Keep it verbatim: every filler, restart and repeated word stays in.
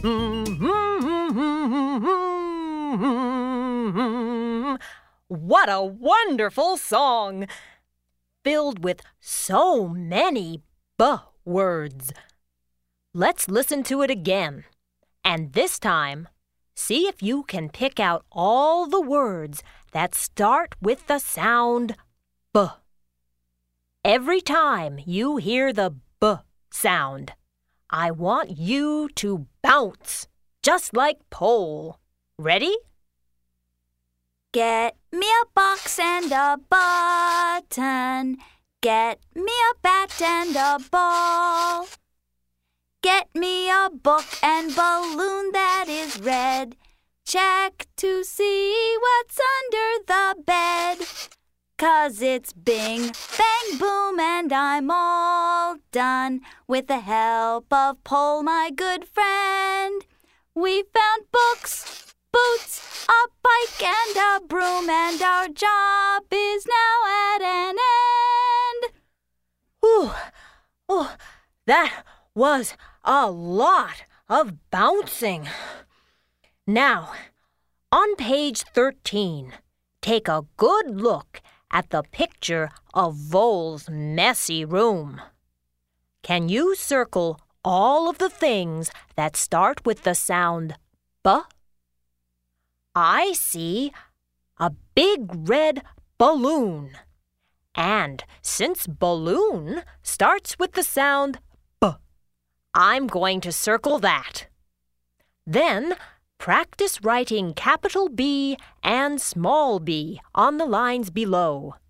What a wonderful song! Filled with so many B words. Let's listen to it again. And this time, see if you can pick out all the words that start with the sound B. Every time you hear the B sound, I want you to bounce, just like Pole. Ready? Get me a box and a button. Get me a bat and a ball. Get me a book and balloon that is red. Check to see what's under the bed. 'Cause it's bing, bang, boom, and I'm all done. With the help of Pole, my good friend. We found books, boots, a bike, and a broom, and our job is now at an end. Ooh, oh, that was a lot of bouncing. Now, on page thirteen, take a good look at the picture of Vole's messy room. Can you circle all of the things that start with the sound B? I see a big red balloon. And since balloon starts with the sound B, I'm going to circle that. Then, practice writing capital B and small b on the lines below.